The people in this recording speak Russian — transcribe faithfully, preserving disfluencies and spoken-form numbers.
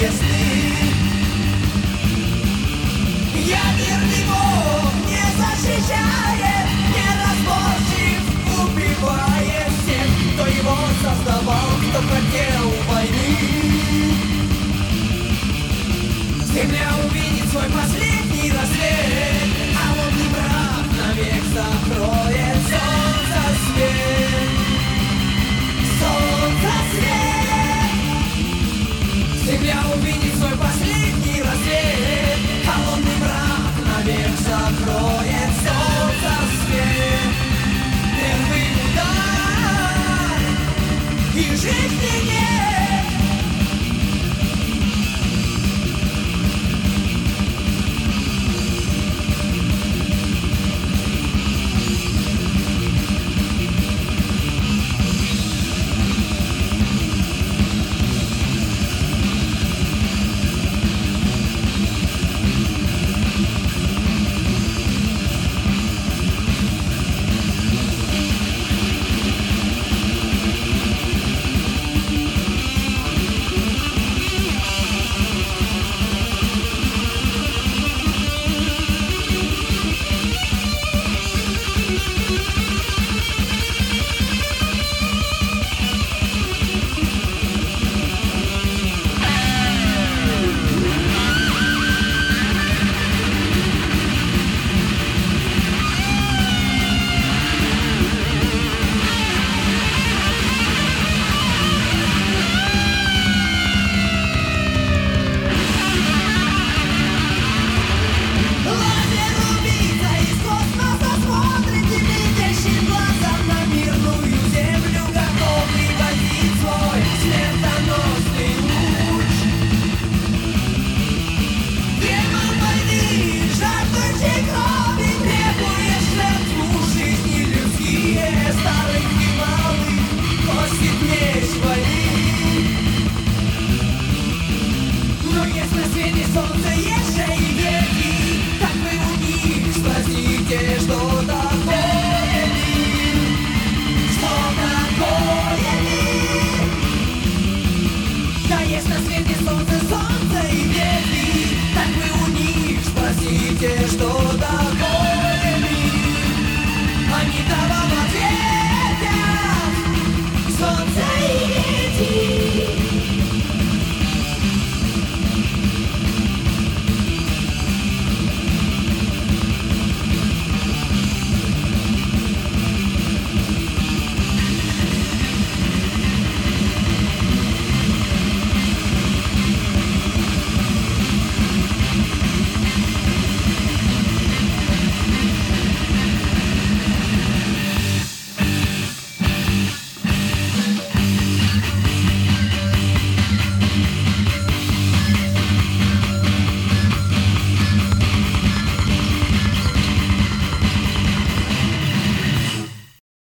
весны. Ядерный бог не защищает, неразборчив, убивает всех, кто его создавал, кто хотел войны. Земля увидит свой последний рассвет, а лунный мрак навек закроет солнце свет. Солнце свет. Земля увидит свой последний рассвет, а лунный мрак навек закроет солнце свет. Первый удар, и жизни нет. Солнце есть же и веки, как вы у них спросите, что такое мир, что такое мир. Да есть на свете солнце.